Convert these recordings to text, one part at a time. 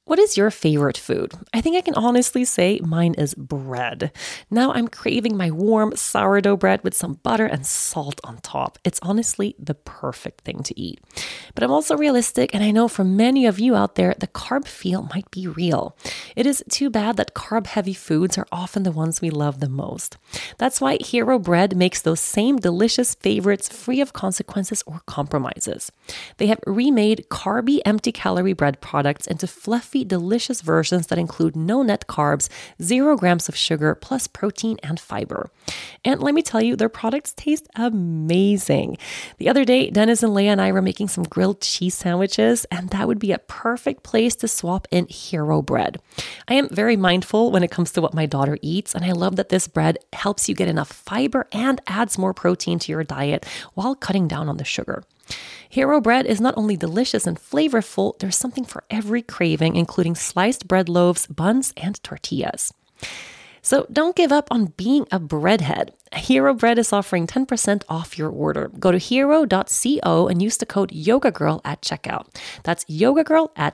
What is your favorite food? I think I can honestly say mine is bread. Now I'm craving my warm sourdough bread with some butter and salt on top. It's honestly the perfect thing to eat. But I'm also realistic, and I know for many of you out there, the carb feel might be real. It is too bad that carb-heavy foods are often the ones we love the most. That's why Hero Bread makes those same delicious favorites free of consequences or compromises. They have remade carby, empty-calorie bread products into fluffy, delicious versions that include no net carbs, 0 grams of sugar, plus protein and fiber. And let me tell you, their products taste amazing. The other day, Dennis and Leah and I were making some grilled cheese sandwiches, and that would be a perfect place to swap in Hero Bread. I am very mindful when it comes to what my daughter eats, and I love that this bread helps you get enough fiber and adds more protein to your diet while cutting down on the sugar. Hero Bread is not only delicious and flavorful, there's something for every craving, including sliced bread loaves, buns, and tortillas. So don't give up on being a breadhead. Hero Bread is offering 10% off your order. Go to hero.co and use the code YogaGirl at checkout. That's YogaGirl at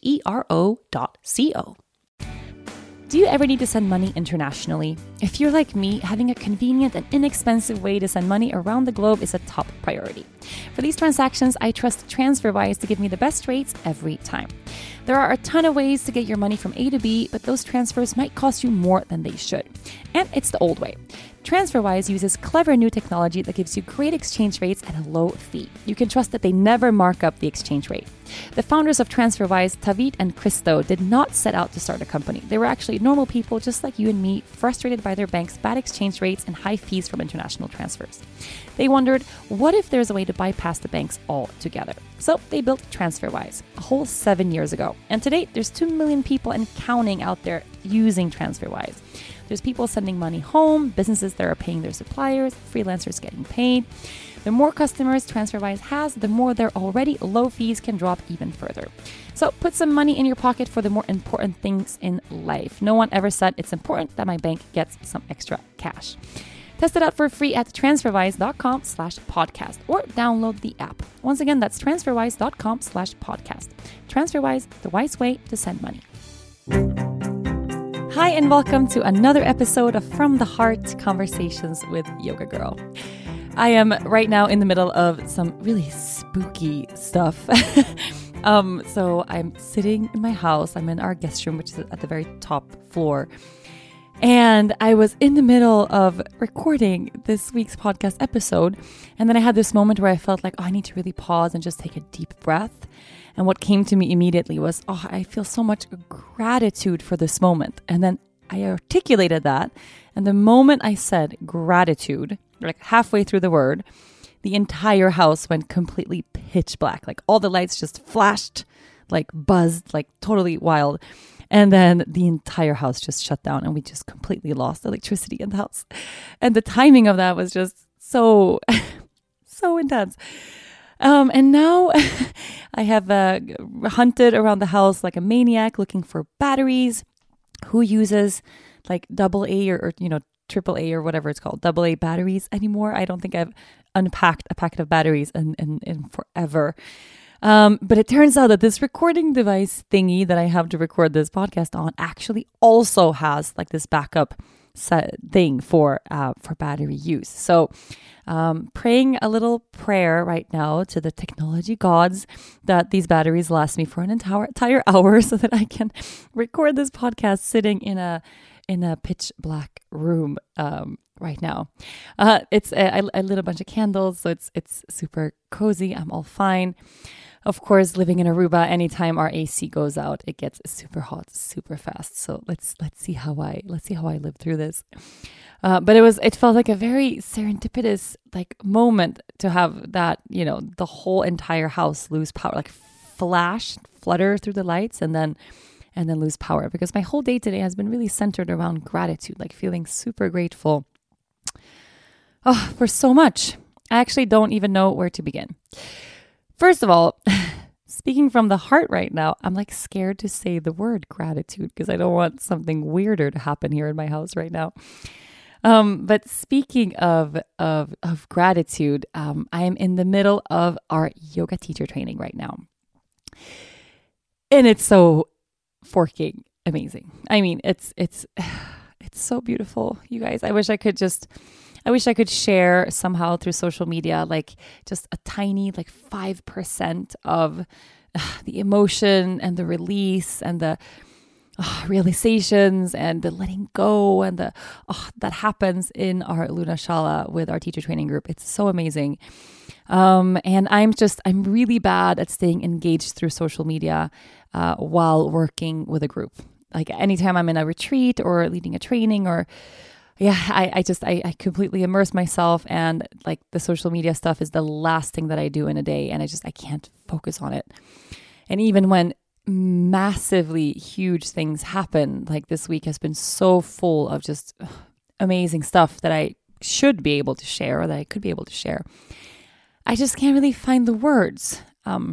hero.co. Do you ever need to send money internationally? If you're like me, having a convenient and inexpensive way to send money around the globe is a top priority. For these transactions, I trust TransferWise to give me the best rates every time. There are a ton of ways to get your money from A to B, but those transfers might cost you more than they should. And it's the old way. TransferWise uses clever new technology that gives you great exchange rates at a low fee. You can trust that they never mark up the exchange rate. The founders of TransferWise, Tavit and Christo, did not set out to start a company. They were actually normal people just like you and me, frustrated by their bank's bad exchange rates and high fees from international transfers. They wondered, what if there's a way to bypass the banks altogether? So they built TransferWise a whole 7 years ago. And to date, there's 2 million people and counting out there using TransferWise. There's people sending money home, businesses that are paying their suppliers, freelancers getting paid. The more customers TransferWise has, the more their already low fees can drop even further. So put some money in your pocket for the more important things in life. No one ever said it's important that my bank gets some extra cash. Test it out for free at transferwise.com/podcast or download the app. Once again, that's transferwise.com/podcast. TransferWise, the wise way to send money. Hi, and welcome to another episode of From the Heart Conversations with Yoga Girl. I am right now in the middle of some really spooky stuff. So I'm sitting in my house. I'm in our guest room, which is at the very top floor. And I was in the middle of recording this week's podcast episode. And then I had this moment where I felt like, I need to really pause and just take a deep breath. And what came to me immediately was, I feel so much gratitude for this moment. And then I articulated that. And the moment I said gratitude, like halfway through the word, the entire house went completely pitch black. Like all the lights just flashed, like buzzed, like totally wild. And then the entire house just shut down and we just completely lost electricity in the house. And the timing of that was just so, so intense. And now I have hunted around the house like a maniac looking for batteries. Who uses like AA or AAA or whatever it's called, AA batteries anymore? I don't think I've unpacked a packet of batteries in forever. But it turns out that this recording device thingy that I have to record this podcast on actually also has like this backup thing for battery use. So praying a little prayer right now to the technology gods that these batteries last me for an entire hour so that I can record this podcast sitting in a pitch black room right now. I lit a bunch of candles, so it's super cozy. I'm all fine. Of course, living in Aruba, anytime our AC goes out, it gets super hot, super fast. So let's see how I live through this. But it felt like a very serendipitous like moment to have that, the whole entire house lose power, like flutter through the lights and then lose power. Because my whole day today has been really centered around gratitude, like feeling super grateful for so much. I actually don't even know where to begin. First of all, speaking from the heart right now, I'm like scared to say the word gratitude because I don't want something weirder to happen here in my house right now. But speaking of gratitude, I am in the middle of our yoga teacher training right now. And it's so forking amazing. I mean, it's so beautiful, you guys. I wish I could share somehow through social media, like just a tiny, like 5% of the emotion and the release and the realizations and the letting go and the that happens in our Luna Shala with our teacher training group. It's so amazing. And I'm really bad at staying engaged through social media while working with a group. Like anytime I'm in a retreat or leading a training or I completely immerse myself, and like the social media stuff is the last thing that I do in a day, and I can't focus on it. And even when massively huge things happen, like this week has been so full of just amazing stuff that I should be able to share, or that I could be able to share, I just can't really find the words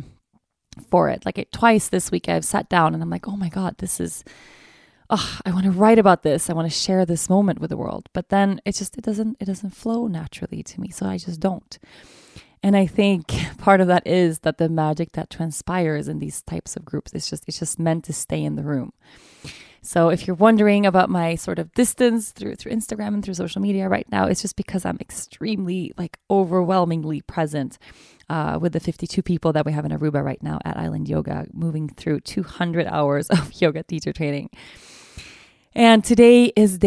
for it. Like twice this week I've sat down and I'm like, oh my God, this is, I want to write about this. I want to share this moment with the world. But then it doesn't flow naturally to me. So I just don't. And I think part of that is that the magic that transpires in these types of groups, it's just meant to stay in the room. So if you're wondering about my sort of distance through Instagram and through social media right now, it's just because I'm extremely, like, overwhelmingly present with the 52 people that we have in Aruba right now at Island Yoga, moving through 200 hours of yoga teacher training. And today was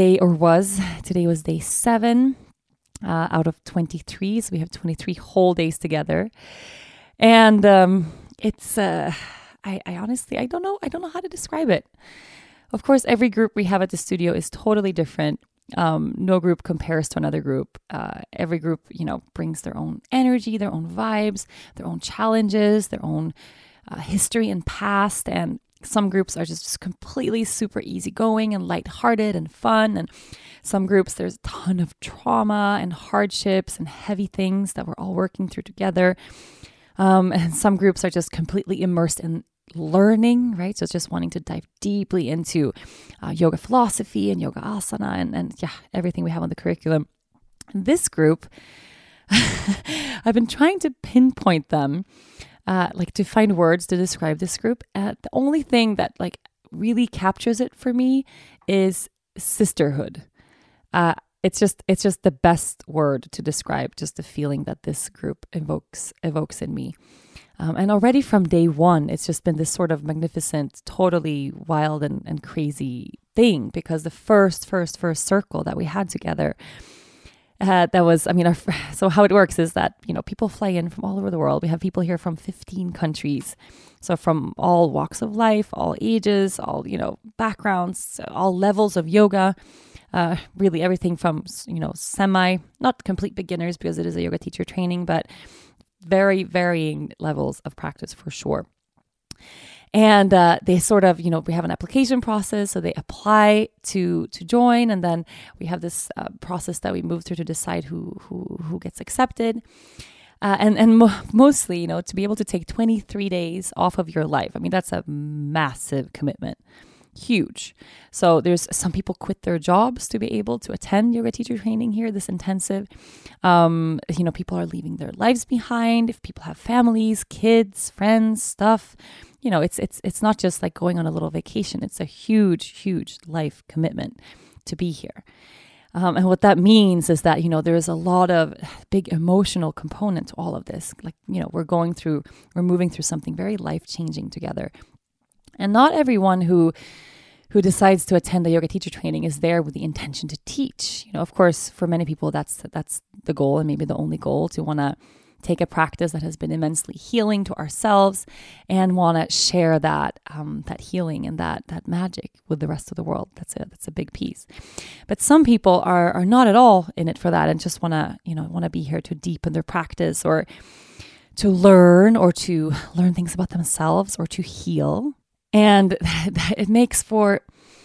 day 7 out of 23. So we have 23 whole days together. And it's, I honestly, I don't know how to describe it. Of course, every group we have at the studio is totally different. No group compares to another group. Every group, brings their own energy, their own vibes, their own challenges, their own history and past. And some groups are just completely super easygoing and lighthearted and fun. And some groups, there's a ton of trauma and hardships and heavy things that we're all working through together. And some groups are just completely immersed in learning, right? So it's just wanting to dive deeply into yoga philosophy and yoga asana and everything we have on the curriculum. And this group, I've been trying to pinpoint them, to find words to describe this group. The only thing that really captures it for me is sisterhood. It's just the best word to describe just the feeling that this group evokes in me. And already from day one, it's just been this sort of magnificent, totally wild and crazy thing, because the first circle that we had together, so how it works is that, people fly in from all over the world. We have people here from 15 countries. So from all walks of life, all ages, all, backgrounds, all levels of yoga, really everything from, not complete beginners because it is a yoga teacher training, but very varying levels of practice for sure. And they sort of, we have an application process, so they apply to join, and then we have this process that we move through to decide who gets accepted. Mostly, to be able to take 23 days off of your life. I mean, that's a massive commitment. Huge. So there's some people quit their jobs to be able to attend yoga teacher training here, this intensive. People are leaving their lives behind. If people have families, kids, friends, stuff, it's not just like going on a little vacation. It's a huge life commitment to be here. And what that means is that, there's a lot of big emotional component to all of this. We're moving through something very life-changing together. And not everyone who decides to attend a yoga teacher training is there with the intention to teach. Of course, for many people, that's the goal, and maybe the only goal, to want to take a practice that has been immensely healing to ourselves and want to share that healing and that magic with the rest of the world. That's a big piece. But some people are not at all in it for that and just want to be here to deepen their practice, or to learn things about themselves, or to heal. And it makes for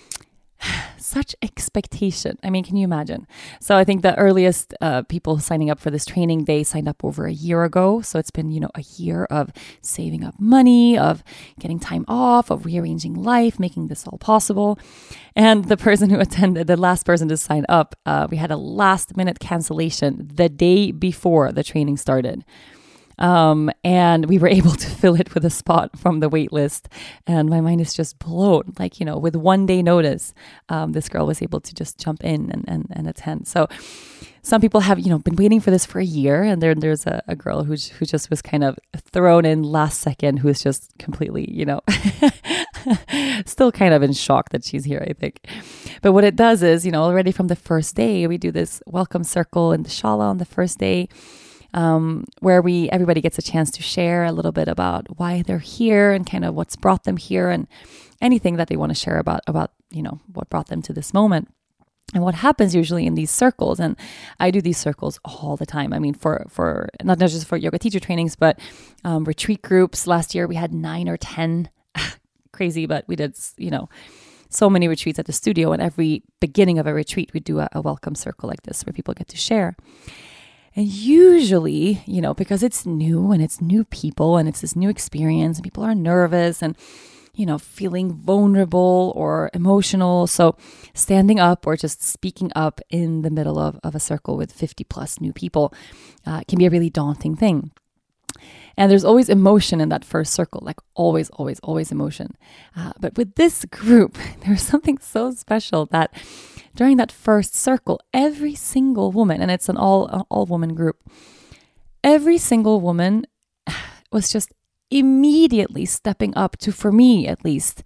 such expectation. I mean, can you imagine? So I think the earliest people signing up for this training, they signed up over a year ago. So it's been, a year of saving up money, of getting time off, of rearranging life, making this all possible. And the person who attended, the last person to sign up, we had a last minute cancellation the day before the training started. And we were able to fill it with a spot from the wait list. And my mind is just blown. Like, with 1 day notice, this girl was able to just jump in and attend. So some people have, been waiting for this for a year. And there's a girl who just was kind of thrown in last second, who is just completely, still kind of in shock that she's here, I think. But what it does is, already from the first day, we do this welcome circle in the Shala on the first day, where everybody gets a chance to share a little bit about why they're here and kind of what's brought them here and anything that they want to share about what brought them to this moment. And what happens usually in these circles, and I do these circles all the time. I mean, for not just for yoga teacher trainings, but retreat groups. Last year we had 9 or 10, crazy, but we did, so many retreats at the studio. And every beginning of a retreat, we do a welcome circle like this where people get to share. And usually, because it's new and it's new people and it's this new experience and people are nervous and, feeling vulnerable or emotional. So standing up or just speaking up in the middle of a circle with 50 plus new people can be a really daunting thing. And there's always emotion in that first circle, like always, always, always emotion. But with this group, there's something so special that during that first circle, every single woman, and it's an all woman group, every single woman was just immediately stepping up to, for me at least,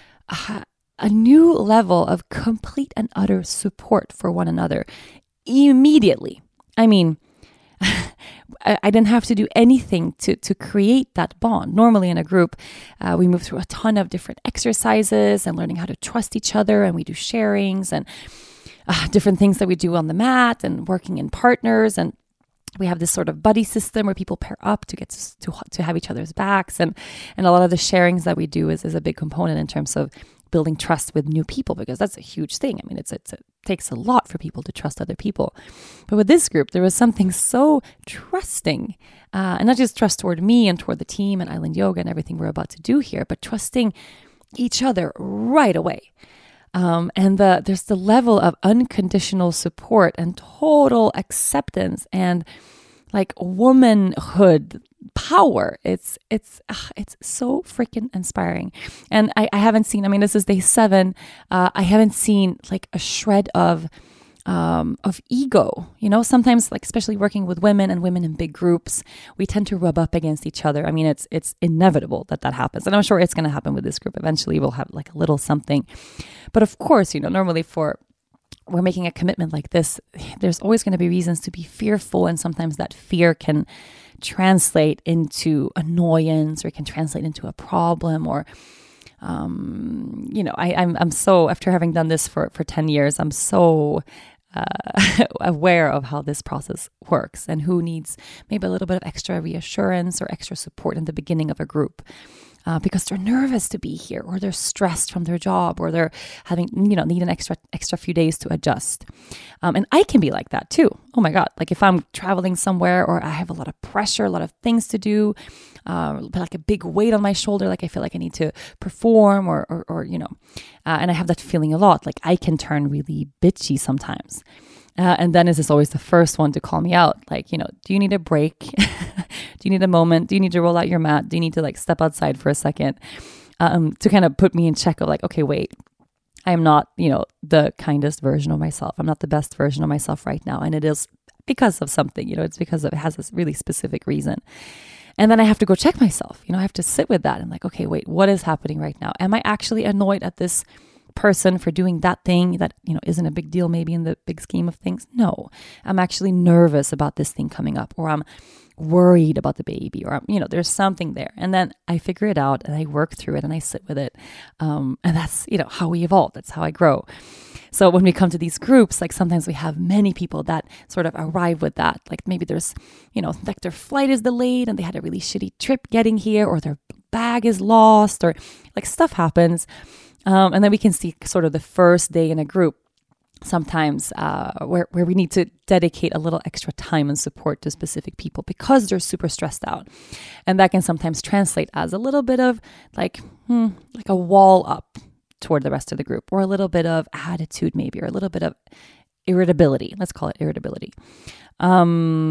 a new level of complete and utter support for one another immediately. I mean, I didn't have to do anything to create that bond. Normally in a group, we move through a ton of different exercises and learning how to trust each other, and we do sharings and different things that we do on the mat and working in partners. And we have this sort of buddy system where people pair up to get to have each other's backs. And a lot of the sharings that we do is a big component in terms of building trust with new people, because that's a huge thing. I mean, it takes a lot for people to trust other people. But with this group, there was something so trusting, and not just trust toward me and toward the team and Island Yoga and everything we're about to do here, but trusting each other right away. And there's the level of unconditional support and total acceptance and like womanhood power. It's so freaking inspiring. And I haven't seen, this is day 7. I haven't seen like a shred of ego. Sometimes, like, especially working with women and women in big groups, we tend to rub up against each other. I mean, it's inevitable that happens. And I'm sure it's going to happen with this group. Eventually we'll have like a little something. But of course, normally we're making a commitment like this, there's always going to be reasons to be fearful. And sometimes that fear can translate into annoyance, or it can translate into a problem, or I'm so, after having done this for 10 years, I'm so aware of how this process works and who needs maybe a little bit of extra reassurance or extra support in the beginning of a group. Because they're nervous to be here, or they're stressed from their job, or they're having, need an extra few days to adjust. And I can be like that too. Oh my God. Like if I'm traveling somewhere, or I have a lot of pressure, a lot of things to do, like a big weight on my shoulder, like I feel like I need to perform or and I have that feeling a lot. Like I can turn really bitchy sometimes. And Dennis is always the first one to call me out. Like, do you need a break? Do you need a moment? Do you need to roll out your mat? Do you need to like step outside for a second? To kind of put me in check of like, okay, wait, I am not, the kindest version of myself. I'm not the best version of myself right now. And it is because of something, it's because it has this really specific reason. And then I have to go check myself. I have to sit with that and like, okay, wait, what is happening right now? Am I actually annoyed at this person for doing that thing that, isn't a big deal maybe in the big scheme of things? No, I'm actually nervous about this thing coming up, or I'm worried about the baby, or there's something there. And then I figure it out and I work through it and I sit with it. And that's, how we evolve. That's how I grow. So when we come to these groups, like sometimes we have many people that sort of arrive with that. Like maybe there's, like their flight is delayed and they had a really shitty trip getting here, or their bag is lost, or like stuff happens. And then we can see sort of the first day in a group, sometimes where we need to dedicate a little extra time and support to specific people because they're super stressed out. And that can sometimes translate as a little bit of like a wall up toward the rest of the group, or a little bit of attitude maybe, or a little bit of irritability. Let's call it irritability.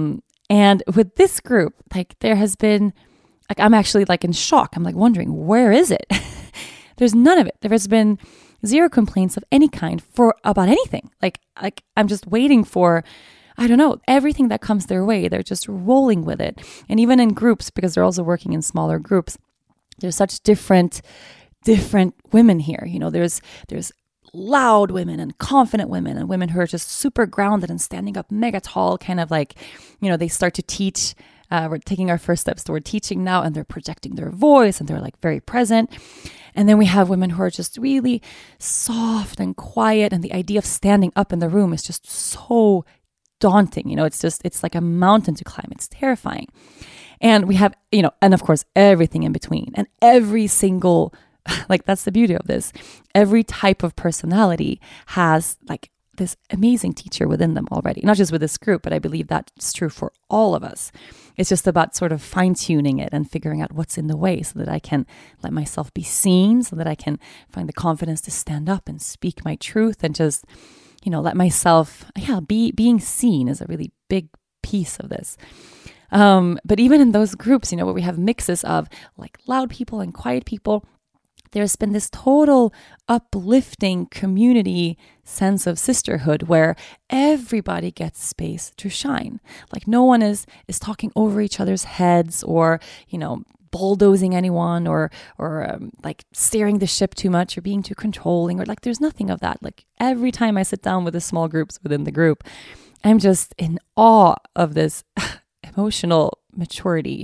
And with this group, like there has been, like I'm actually like in shock. I'm like wondering, where is it? There's none of it. There has been zero complaints of any kind for about anything. Like I'm just waiting for, I don't know, everything that comes their way. They're just rolling with it. And even in groups, because they're also working in smaller groups, there's such different women here. You know, there's loud women and confident women and women who are just super grounded and standing up mega tall, kind of like, you know, they start to teach. We're taking our first steps toward teaching now, and they're projecting their voice and they're like very present. And then we have women who are just really soft and quiet. And the idea of standing up in the room is just so daunting. You know, it's like a mountain to climb. It's terrifying. And we have, you know, and of course, everything in between, and every single, like that's the beauty of this. Every type of personality has like this amazing teacher within them already, not just with this group, but I believe that's true for all of us. It's just about sort of fine tuning it and figuring out what's in the way so that I can let myself be seen, so that I can find the confidence to stand up and speak my truth and just, you know, let myself, being seen is a really big piece of this. But even in those groups, you know, where we have mixes of like loud people and quiet people, there's been this total uplifting community sense of sisterhood where everybody gets space to shine. Like no one is talking over each other's heads or, you know, bulldozing anyone or like steering the ship too much or being too controlling, or like there's nothing of that. Like every time I sit down with the small groups within the group, I'm just in awe of this emotional maturity.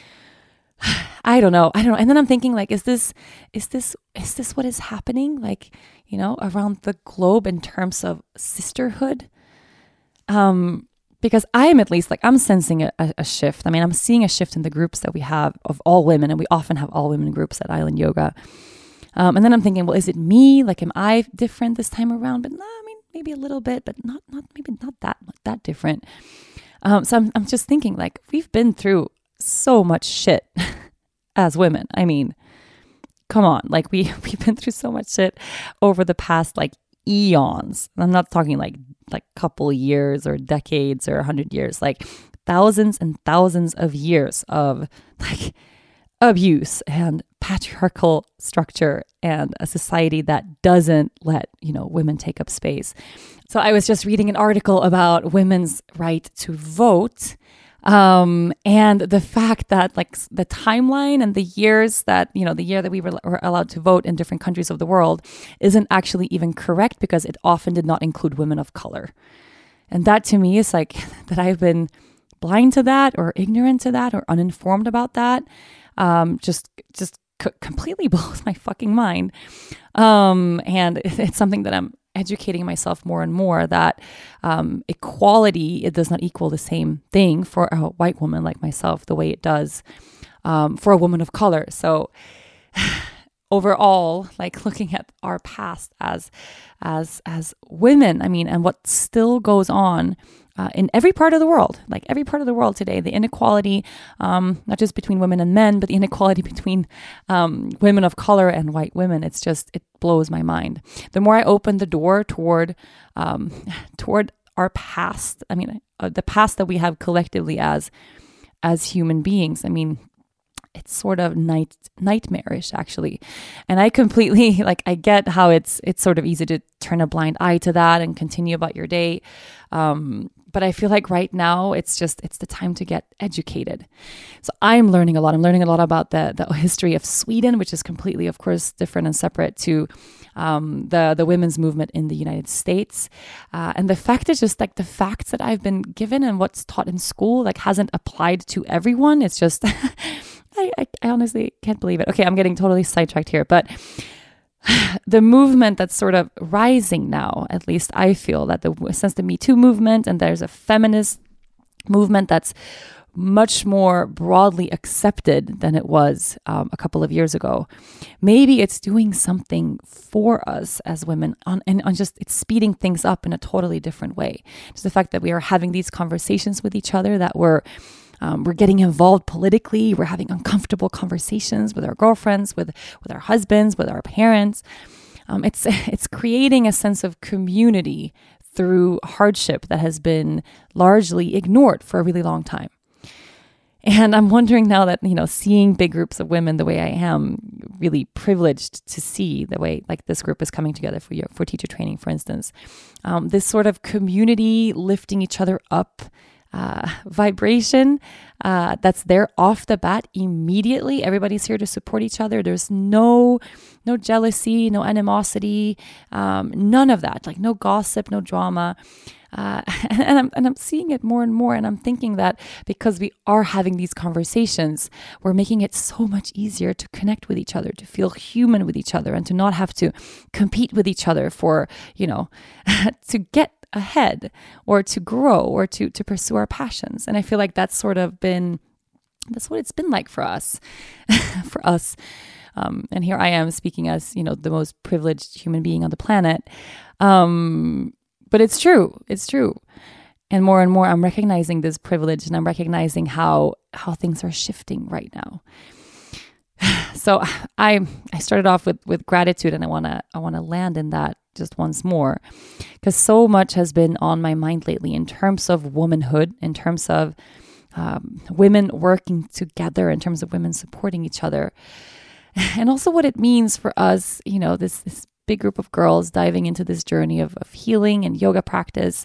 I don't know. And then I'm thinking like, is this what is happening? Like, you know, around the globe in terms of sisterhood? Because I am at least like, I'm sensing a shift. I mean, I'm seeing a shift in the groups that we have of all women, and we often have all women groups at Island Yoga. And then I'm thinking, well, is it me? Like, am I different this time around? But no, I mean, maybe a little bit, but not that different. So I'm just thinking like, we've been through so much shit as women. I mean, come on, like we've been through so much shit over the past like eons. I'm not talking like couple years or decades or 100 years, like thousands and thousands of years of like abuse and patriarchal structure and a society that doesn't let, you know, women take up space. So I was just reading an article about women's right to vote. And the fact that like the timeline and the years that, you know, the year that we were allowed to vote in different countries of the world isn't actually even correct because it often did not include women of color. And that to me is like that I've been blind to that or ignorant to that or uninformed about that. Just completely blows my fucking mind. And it's something that I'm educating myself more and more that equality, it does not equal the same thing for a white woman like myself the way it does for a woman of color. So overall, like looking at our past as women, I mean, and what still goes on in every part of the world, like every part of the world today, the inequality, not just between women and men, but the inequality between women of color and white women. It blows my mind. The more I open the door toward our past, I mean, the past that we have collectively as human beings, I mean, it's sort of nightmarish actually. And I completely, like, I get how it's sort of easy to turn a blind eye to that and continue about your day. But I feel like right now it's the time to get educated. So I'm learning a lot. I'm learning a lot about the history of Sweden, which is completely, of course, different and separate to the women's movement in the United States. And the fact is just like the facts that I've been given and what's taught in school, like hasn't applied to everyone. It's just, I honestly can't believe it. Okay, I'm getting totally sidetracked here, but the movement that's sort of rising now, at least I feel that since the Me Too movement, and there's a feminist movement that's much more broadly accepted than it was a couple of years ago. Maybe it's doing something for us as women and just it's speeding things up in a totally different way. Just the fact that we are having these conversations with each other, that we're getting involved politically. We're having uncomfortable conversations with our girlfriends, with our husbands, with our parents. It's creating a sense of community through hardship that has been largely ignored for a really long time. And I'm wondering now that, seeing big groups of women the way I am, really privileged to see the way like this group is coming together for teacher training, for instance, this sort of community lifting each other up vibration that's there off the bat immediately. Everybody's here to support each other. There's no jealousy, no animosity, none of that, like no gossip, no drama. And I'm seeing it more and more, and I'm thinking that because we are having these conversations, we're making it so much easier to connect with each other, to feel human with each other, and to not have to compete with each other for, to get ahead or to grow or to pursue our passions. And I feel like that's what it's been like for us, and here I am speaking as, the most privileged human being on the planet. But it's true. And more I'm recognizing this privilege, and I'm recognizing how things are shifting right now. So I started off with gratitude, and I want to land in that just once more, because so much has been on my mind lately in terms of womanhood, in terms of women working together, in terms of women supporting each other, and also what it means for us, this big group of girls diving into this journey of healing and yoga practice.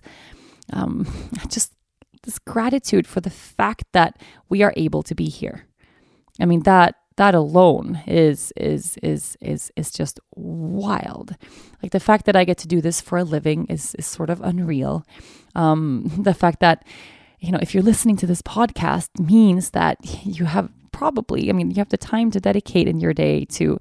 Just this gratitude for the fact that we are able to be here. I mean, that alone is just wild. Like the fact that I get to do this for a living is sort of unreal. The fact that, if you're listening to this podcast means that you have you have the time to dedicate in your day to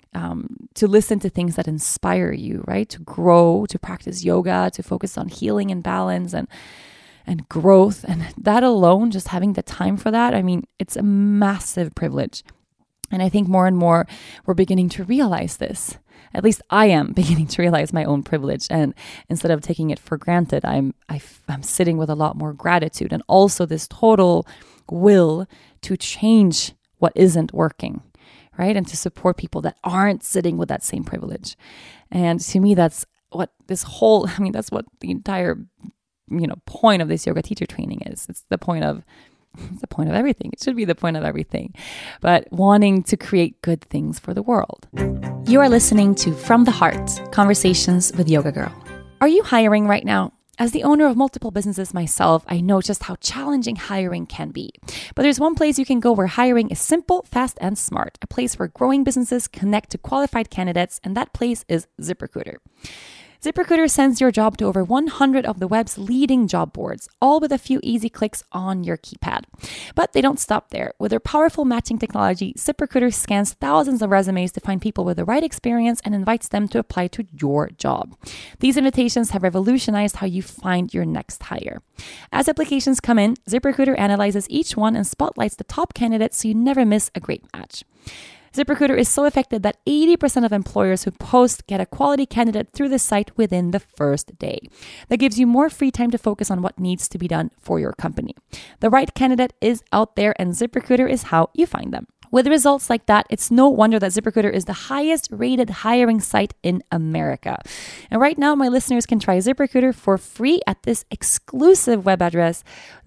listen to things that inspire you, right? To grow, to practice yoga, to focus on healing and balance and growth. And that alone, just having the time for that, it's a massive privilege. And I think more and more we're beginning to realize this. At least I am beginning to realize my own privilege. And instead of taking it for granted, I'm sitting with a lot more gratitude, and also this total will to change what isn't working, right? And to support people that aren't sitting with that same privilege. And to me, that's what that's what the entire, point of this yoga teacher training is. It's the point of everything. It should be the point of everything, but wanting to create good things for the world. You are listening to From the Heart, Conversations with Yoga Girl. Are you hiring right now? As the owner of multiple businesses myself, I know just how challenging hiring can be. But there's one place you can go where hiring is simple, fast, and smart. A place where growing businesses connect to qualified candidates, and that place is ZipRecruiter. ZipRecruiter sends your job to over 100 of the web's leading job boards, all with a few easy clicks on your keypad. But they don't stop there. With their powerful matching technology, ZipRecruiter scans thousands of resumes to find people with the right experience and invites them to apply to your job. These invitations have revolutionized how you find your next hire. As applications come in, ZipRecruiter analyzes each one and spotlights the top candidates so you never miss a great match. ZipRecruiter is so effective that 80% of employers who post get a quality candidate through the site within the first day. That gives you more free time to focus on what needs to be done for your company. The right candidate is out there, and ZipRecruiter is how you find them. With results like that, it's no wonder that ZipRecruiter is the highest rated hiring site in America. And right now, my listeners can try ZipRecruiter for free at this exclusive web address,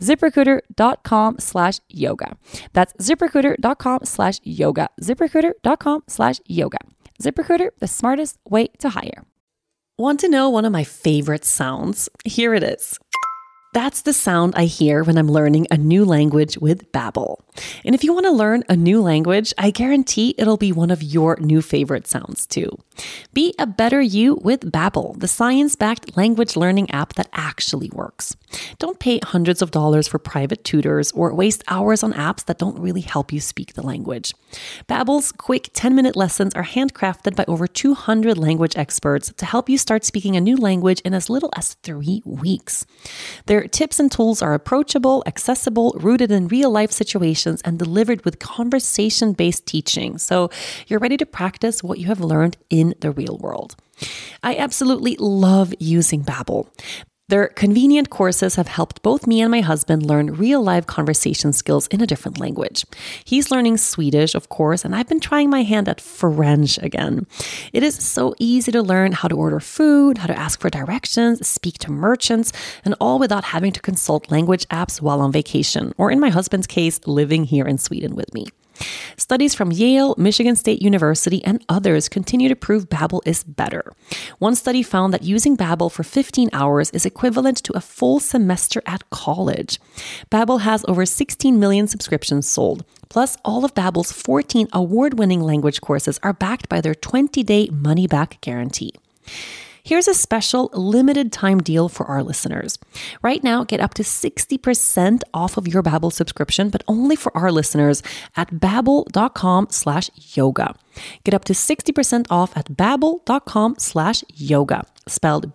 ZipRecruiter.com/yoga. That's ZipRecruiter.com/yoga. ZipRecruiter.com/yoga. ZipRecruiter, the smartest way to hire. Want to know one of my favorite sounds? Here it is. That's the sound I hear when I'm learning a new language with Babbel. And if you want to learn a new language, I guarantee it'll be one of your new favorite sounds too. Be a better you with Babbel, the science-backed language learning app that actually works. Don't pay hundreds of dollars for private tutors or waste hours on apps that don't really help you speak the language. Babbel's quick 10-minute lessons are handcrafted by over 200 language experts to help you start speaking a new language in as little as 3 weeks. Their tips and tools are approachable, accessible, rooted in real-life situations, and delivered with conversation-based teaching. So you're ready to practice what you have learned in the real world. I absolutely love using Babbel. Their convenient courses have helped both me and my husband learn real-life conversation skills in a different language. He's learning Swedish, of course, and I've been trying my hand at French again. It is so easy to learn how to order food, how to ask for directions, speak to merchants, and all without having to consult language apps while on vacation, or in my husband's case, living here in Sweden with me. Studies from Yale, Michigan State University, and others continue to prove Babbel is better. One study found that using Babbel for 15 hours is equivalent to a full semester at college. Babbel has over 16 million subscriptions sold. Plus, all of Babbel's 14 award-winning language courses are backed by their 20-day money-back guarantee. Here's a special limited time deal for our listeners. Right now, get up to 60% off of your Babbel subscription, but only for our listeners at babbel.com/yoga. Get up to 60% off at babbel.com/yoga, spelled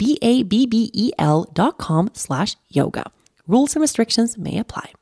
BABBEL.com/yoga. Rules and restrictions may apply.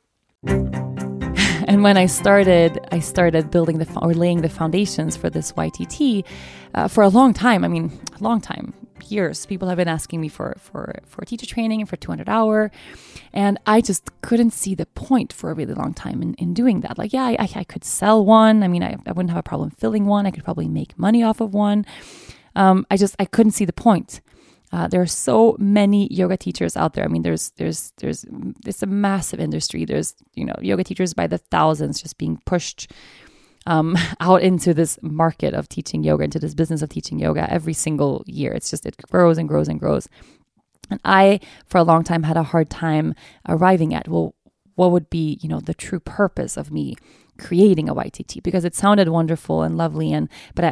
And when I started building laying the foundations for this YTT for a long time. I mean, a long time. Years. People have been asking me for teacher training and for 200 hour. And I just couldn't see the point for a really long time in doing that. Like, yeah, I could sell one. I mean, I wouldn't have a problem filling one. I could probably make money off of one. I couldn't see the point. There are so many yoga teachers out there. I mean, it's a massive industry. There's, yoga teachers by the thousands just being pushed out into this market of teaching yoga, into this business of teaching yoga every single year. It grows and grows and grows. And I, for a long time, had a hard time arriving at, well, what would be, the true purpose of me creating a YTT, because it sounded wonderful and lovely. But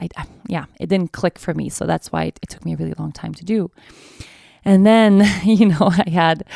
it didn't click for me. So that's why it took me a really long time to do. And then, I had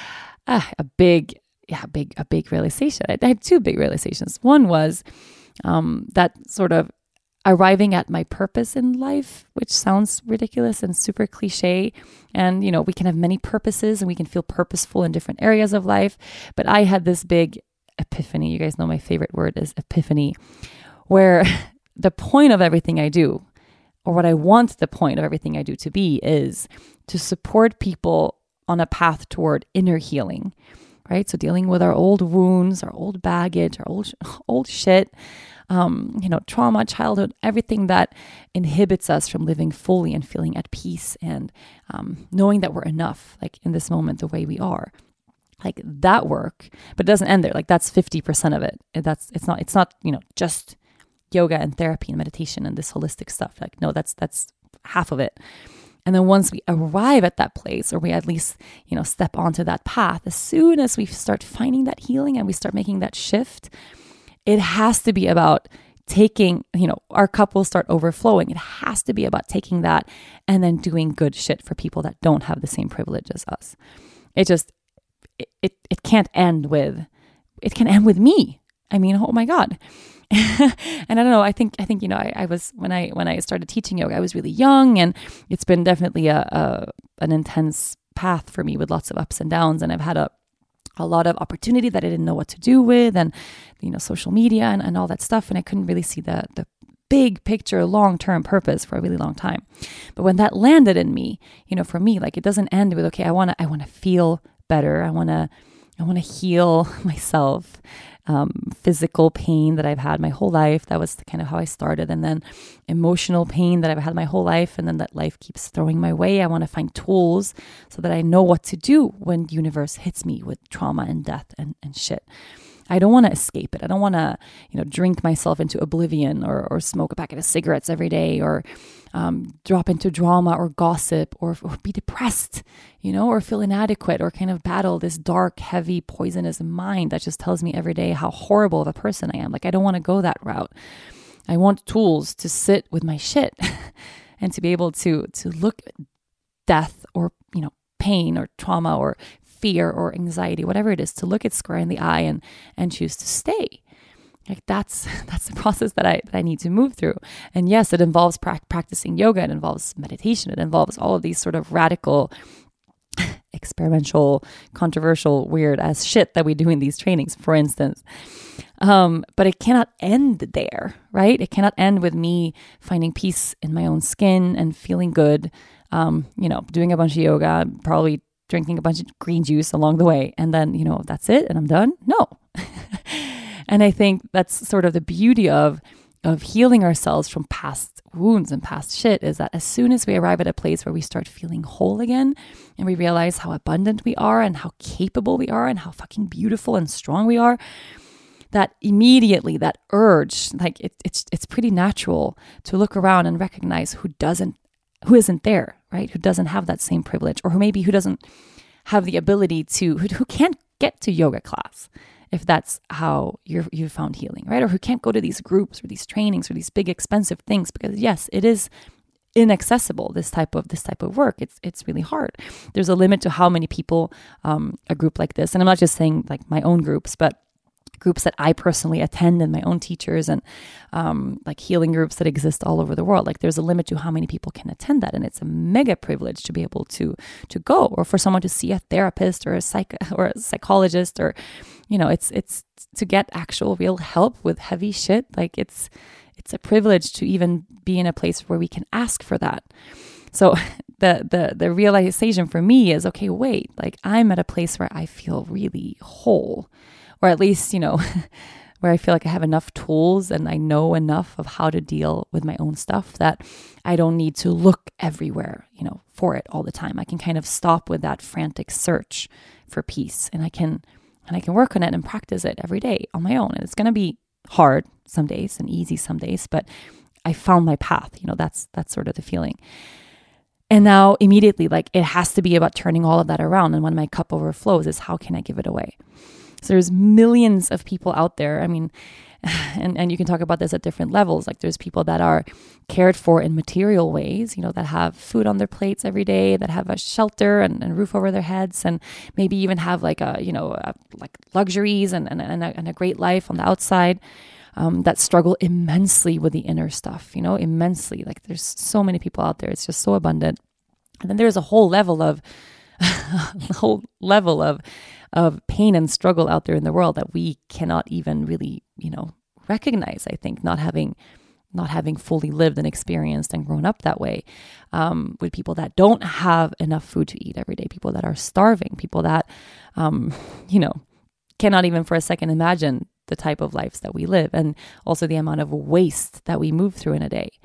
a big realization. I had two big realizations. One was, that sort of arriving at my purpose in life, which sounds ridiculous and super cliche. And, we can have many purposes and we can feel purposeful in different areas of life. But I had this big epiphany. You guys know my favorite word is epiphany, where the point of everything I do, or what I want the point of everything I do to be, is to support people on a path toward inner healing. Right? So dealing with our old wounds, our old baggage, our old shit, trauma, childhood, everything that inhibits us from living fully and feeling at peace and knowing that we're enough, like in this moment, the way we are. Like that work, but it doesn't end there. Like that's 50% of it. It's not, just yoga and therapy and meditation and this holistic stuff. Like, no, that's half of it. And then once we arrive at that place, or we at least, step onto that path, as soon as we start finding that healing and we start making that shift, it has to be about taking, our cup will start overflowing. It has to be about taking that and then doing good shit for people that don't have the same privilege as us. It can't end with me. I mean, oh my God. And I don't know, I think, I was, when I started teaching yoga, I was really young, and it's been definitely an intense path for me with lots of ups and downs. And I've had a lot of opportunity that I didn't know what to do with, and, social media and all that stuff. And I couldn't really see the big picture, long-term purpose for a really long time. But when that landed in me, for me, like, it doesn't end with, okay, I want to feel better. I want to heal myself. Physical pain that I've had my whole life. That was kind of how I started. And then emotional pain that I've had my whole life. And then that life keeps throwing my way. I want to find tools so that I know what to do when the universe hits me with trauma and death and shit. I don't want to escape it. I don't want to, drink myself into oblivion or smoke a packet of cigarettes every day, or drop into drama or gossip or be depressed, or feel inadequate, or kind of battle this dark, heavy, poisonous mind that just tells me every day how horrible of a person I am. Like, I don't want to go that route. I want tools to sit with my shit and to be able to look at death or, pain or trauma or fear or anxiety, whatever it is, to look it square in the eye and choose to stay. Like that's the process that I need to move through. And yes, it involves practicing yoga. It involves meditation. It involves all of these sort of radical, experimental, controversial, weird ass shit that we do in these trainings, for instance. But it cannot end there, right? It cannot end with me finding peace in my own skin and feeling good, doing a bunch of yoga, probably drinking a bunch of green juice along the way and then, that's it and I'm done. No. And I think that's sort of the beauty of healing ourselves from past wounds and past shit, is that as soon as we arrive at a place where we start feeling whole again and we realize how abundant we are and how capable we are and how fucking beautiful and strong we are, that immediately, that urge, like it's pretty natural to look around and recognize who isn't there, right? Who doesn't have that same privilege, or who doesn't have the ability to, who can't get to yoga class, if that's how you found healing, right? Or who can't go to these groups or these trainings or these big expensive things, because yes, it is inaccessible, this type of work. It's really hard. There's a limit to how many people a group like this, and I'm not just saying like my own groups, but groups that I personally attend and my own teachers and like healing groups that exist all over the world. Like there's a limit to how many people can attend that. And it's a mega privilege to be able to go, or for someone to see a therapist or a psychologist, or, it's to get actual real help with heavy shit. Like it's a privilege to even be in a place where we can ask for that. So the realization for me is, okay, wait, like I'm at a place where I feel really whole. Or at least, where I feel like I have enough tools and I know enough of how to deal with my own stuff that I don't need to look everywhere, for it all the time. I can kind of stop with that frantic search for peace, and I can work on it and practice it every day on my own. And it's going to be hard some days and easy some days, but I found my path. That's sort of the feeling. And now immediately, like it has to be about turning all of that around. And when my cup overflows is, how can I give it away? So there's millions of people out there. I mean, and you can talk about this at different levels. Like there's people that are cared for in material ways, that have food on their plates every day, that have a shelter and a roof over their heads, and maybe even have like like luxuries and a great life on the outside, that struggle immensely with the inner stuff, immensely. Like there's so many people out there. It's just so abundant. And then there's a whole level of pain and struggle out there in the world that we cannot even really, recognize. I think not having fully lived and experienced and grown up that way, with people that don't have enough food to eat every day, people that are starving, people that, cannot even for a second imagine the type of lives that we live, and also the amount of waste that we move through in a day.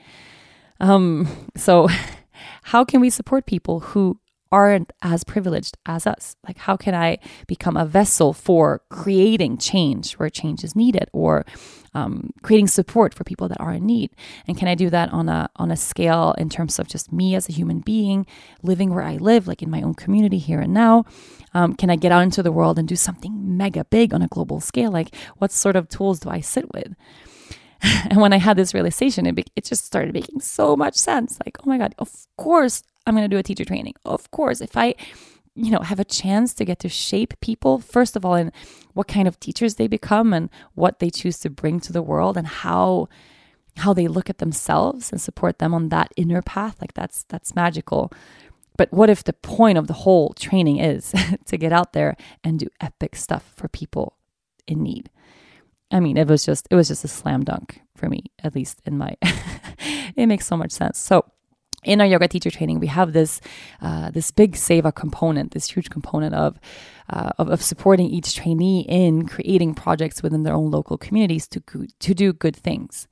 So how can we support people who aren't as privileged as us? Like, how can I become a vessel for creating change where change is needed, or creating support for people that are in need? And can I do that on a scale in terms of just me as a human being living where I live, like in my own community here and now? Can I get out into the world and do something mega big on a global scale? Like, what sort of tools do I sit with? And when I had this realization, it just started making so much sense. Like, oh my God, of course I'm going to do a teacher training. Of course, if I, have a chance to get to shape people, first of all, in what kind of teachers they become and what they choose to bring to the world, and how they look at themselves and support them on that inner path, like that's magical. But what if the point of the whole training is to get out there and do epic stuff for people in need? I mean, it was just a slam dunk for me, at least in my, it makes so much sense. So in our yoga teacher training, we have this big seva component, this huge component of supporting each trainee in creating projects within their own local communities to do good things.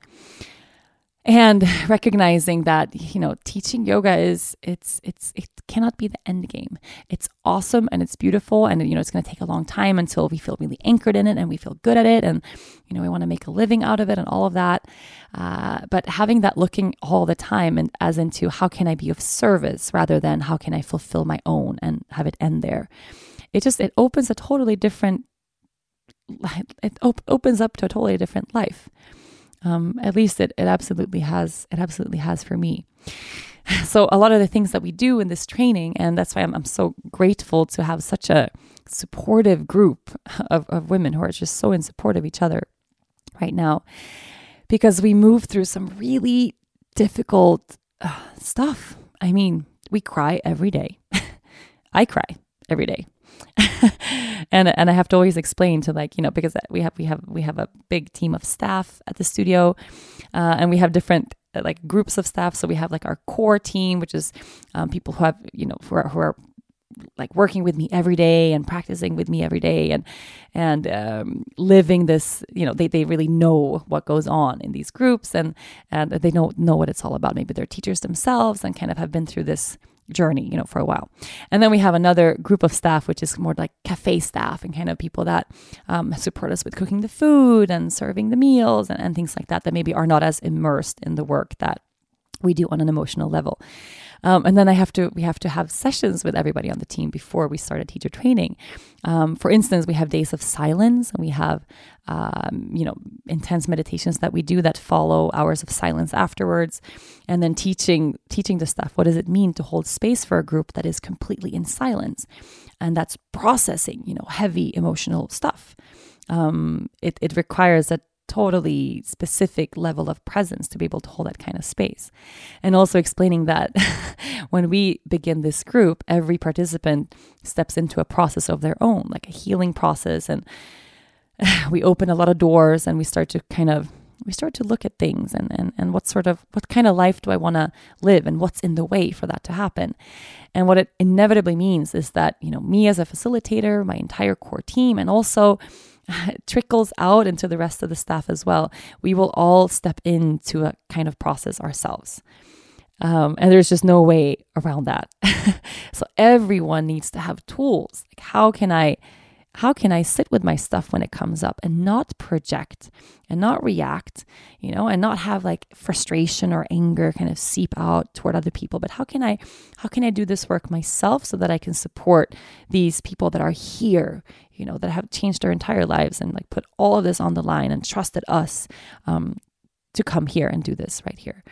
And recognizing that, teaching yoga it cannot be the end game. It's awesome and it's beautiful, and it's going to take a long time until we feel really anchored in it and we feel good at it, and we want to make a living out of it and all of that. But having that looking all the time and as into how can I be of service rather than how can I fulfill my own and have it end there. It opens a totally different. It opens up to a totally different life. At least it absolutely has. It absolutely has for me. So a lot of the things that we do in this training, and that's why I'm so grateful to have such a supportive group of women who are just so in support of each other right now, because we move through some really difficult stuff. I mean, we cry every day. I cry every day. And I have to always explain to because we have a big team of staff at the studio, and we have different groups of staff. So we have our core team, which is people who have who are like working with me every day and practicing with me every day and living this, they really know what goes on in these groups and they know what it's all about. Maybe they're teachers themselves and kind of have been through this journey, for a while. And then we have another group of staff, which is more like cafe staff and kind of people that support us with cooking the food and serving the meals and things like that maybe are not as immersed in the work that we do on an emotional level. And then we have to have sessions with everybody on the team before we start a teacher training. For instance, we have days of silence, and we have, intense meditations that we do that follow hours of silence afterwards. And then teaching the staff, what does it mean to hold space for a group that is completely in silence? And that's processing, heavy emotional stuff. It requires a totally specific level of presence to be able to hold that kind of space. And also explaining that when we begin this group, every participant steps into a process of their own, like a healing process. And we open a lot of doors and we start to look at things and what kind of life do I want to live and what's in the way for that to happen. And what it inevitably means is that, me as a facilitator, my entire core team, and also trickles out into the rest of the staff as well. We will all step into a kind of process ourselves. And there's just no way around that. So everyone needs to have tools. Like how can I sit with my stuff when it comes up and not project and not react, and not have like frustration or anger kind of seep out toward other people. But how can I do this work myself so that I can support these people that are here, that have changed their entire lives and like put all of this on the line and trusted us to come here and do this right here.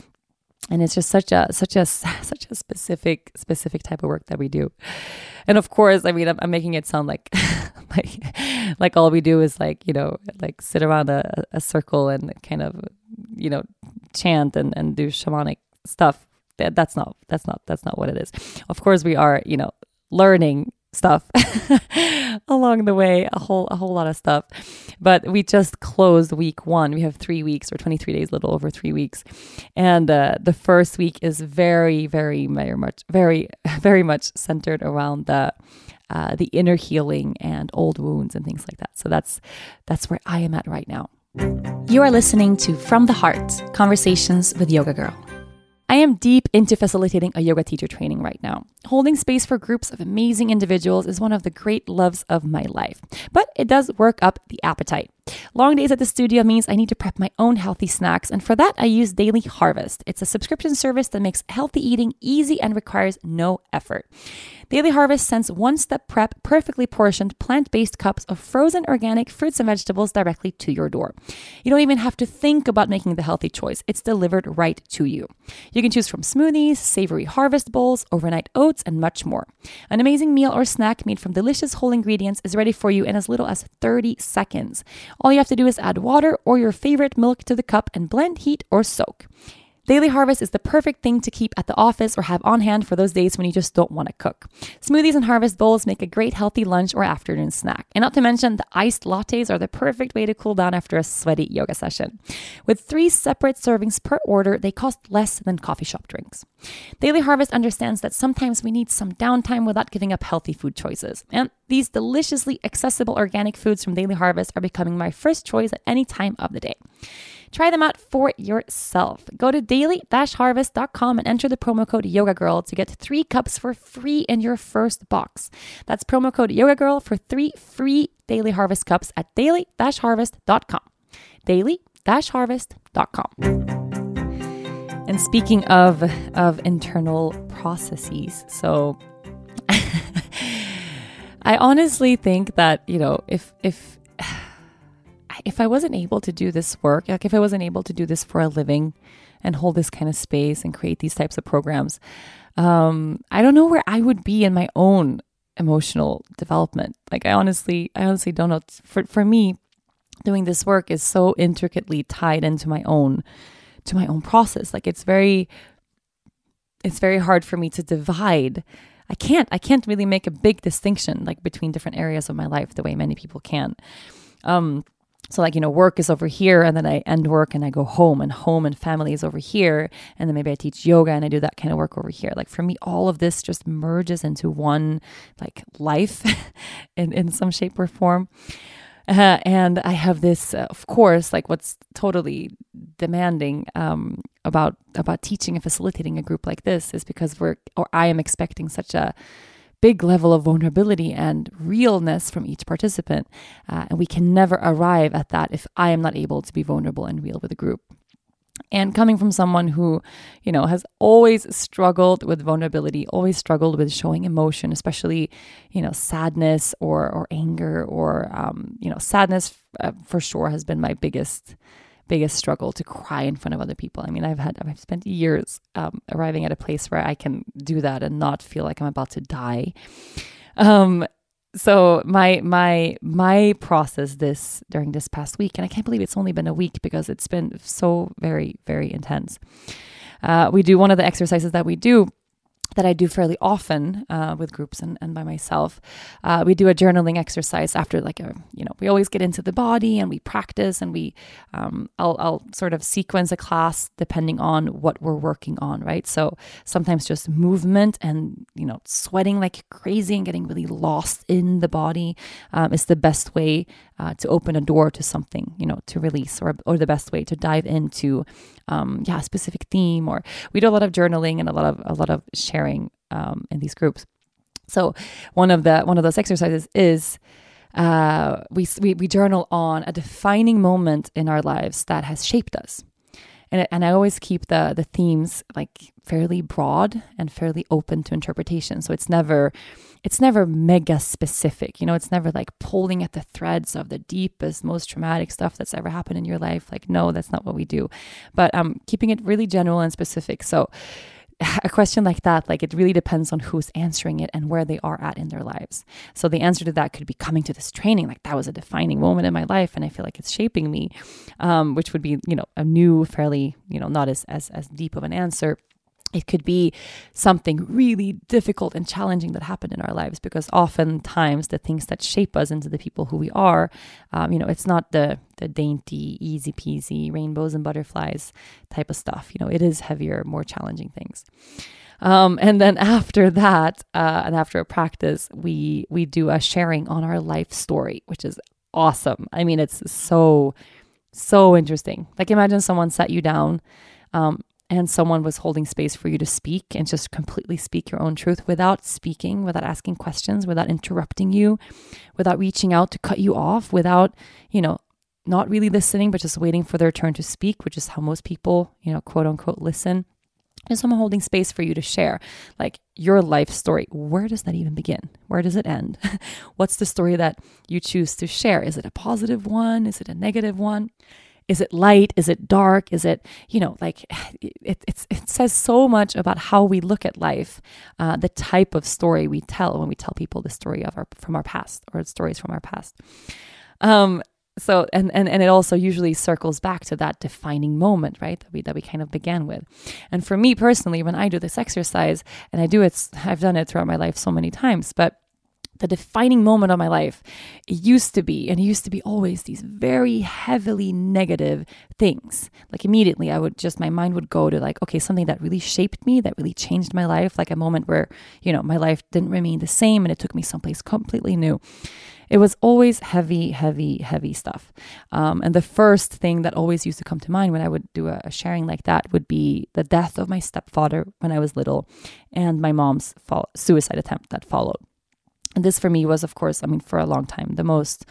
And it's just such a specific type of work that we do. And of course, I mean, I'm making it sound like like all we do is like sit around a circle and kind of chant and do shamanic stuff. That's not what it is. Of course, we are learning stuff along the way, a whole lot of stuff. But we just closed week 1. We have 3 weeks or 23 days, a little over 3 weeks. And the first week is very, very, very much, very, very much centered around the inner healing and old wounds and things like that. So that's where I am at right now. You are listening to From the Heart, Conversations with Yoga Girl. I am deep into facilitating a yoga teacher training right now. Holding space for groups of amazing individuals is one of the great loves of my life, but it does work up the appetite. Long days at the studio means I need to prep my own healthy snacks, and for that I use Daily Harvest. It's a subscription service that makes healthy eating easy and requires no effort. Daily Harvest sends one-step prep, perfectly portioned, plant-based cups of frozen organic fruits and vegetables directly to your door. You don't even have to think about making the healthy choice. It's delivered right to you. You can choose from smoothies, savory harvest bowls, overnight oats, and much more. An amazing meal or snack made from delicious whole ingredients is ready for you in as little as 30 seconds. All you have to do is add water or your favorite milk to the cup and blend, heat, or soak. Daily Harvest is the perfect thing to keep at the office or have on hand for those days when you just don't want to cook. Smoothies and harvest bowls make a great healthy lunch or afternoon snack. And not to mention, the iced lattes are the perfect way to cool down after a sweaty yoga session. With 3 separate servings per order, they cost less than coffee shop drinks. Daily Harvest understands that sometimes we need some downtime without giving up healthy food choices. And these deliciously accessible organic foods from Daily Harvest are becoming my first choice at any time of the day. Try them out for yourself. Go to daily-harvest.com and enter the promo code YogaGirl to get 3 cups for free in your first box. That's promo code YogaGirl for 3 free Daily Harvest cups at daily-harvest.com. daily-harvest.com. And speaking of internal processes, so I honestly think that, if I wasn't able to do this work, like if I wasn't able to do this for a living and hold this kind of space and create these types of programs, I don't know where I would be in my own emotional development. Like I honestly don't know. For me, doing this work is so intricately tied into my own process. Like it's very hard for me to divide. I can't really make a big distinction like between different areas of my life the way many people can. So like, work is over here, and then I end work and I go home and family is over here. And then maybe I teach yoga and I do that kind of work over here. Like for me, all of this just merges into one like life in some shape or form. And I have this, of course, like what's totally demanding about teaching and facilitating a group like this is because I am expecting such a big level of vulnerability and realness from each participant. And we can never arrive at that if I am not able to be vulnerable and real with a group. And coming from someone who, has always struggled with vulnerability, always struggled with showing emotion, especially, sadness or anger or, sadness for sure has been my biggest struggle, to cry in front of other people. I mean, I've spent years arriving at a place where I can do that and not feel like I'm about to die. So my process during this past week, and I can't believe it's only been a week because it's been so very, very intense. We do one of the exercises that I do fairly often with groups and by myself. We do a journaling exercise after we always get into the body and we practice and I'll sort of sequence a class depending on what we're working on, right? So sometimes just movement and, sweating like crazy and getting really lost in the body is the best way to open a door to something, to release or the best way to dive into a specific theme. Or we do a lot of journaling and a lot of sharing in these groups. So one of those exercises is we journal on a defining moment in our lives that has shaped us. And I always keep the themes like fairly broad and fairly open to interpretation. So it's never mega specific. It's never like pulling at the threads of the deepest, most traumatic stuff that's ever happened in your life. Like, no, that's not what we do. But keeping it really general and specific. So a question like that, like it really depends on who's answering it and where they are at in their lives. So the answer to that could be coming to this training. Like that was a defining moment in my life and I feel like it's shaping me, which would be, a new, fairly, not as deep of an answer. It could be something really difficult and challenging that happened in our lives, because oftentimes the things that shape us into the people who we are, it's not the dainty, easy peasy, rainbows and butterflies type of stuff. It is heavier, more challenging things. And then after that, and after a practice, we do a sharing on our life story, which is awesome. I mean, it's so interesting. Like imagine someone sat you down, and someone was holding space for you to speak and just completely speak your own truth without speaking, without asking questions, without interrupting you, without reaching out to cut you off, without, not really listening, but just waiting for their turn to speak, which is how most people, quote unquote, listen. And someone holding space for you to share, like your life story. Where does that even begin? Where does it end? What's the story that you choose to share? Is it a positive one? Is it a negative one? Is it light? Is it dark? Is it, it says so much about how we look at life, the type of story we tell when we tell people the story from our past, or stories from our past. So, and it also usually circles back to that defining moment, right? That we kind of began with. And for me personally, when I do this exercise, and I've done it throughout my life so many times, but the defining moment of my life, it used to be always these very heavily negative things. Like immediately my mind would go to like, okay, something that really shaped me, that really changed my life, like a moment where, my life didn't remain the same and it took me someplace completely new. It was always heavy, heavy, heavy stuff. And the first thing that always used to come to mind when I would do a sharing like that would be the death of my stepfather when I was little and my mom's suicide attempt that followed. And this for me was, of course, for a long time, the most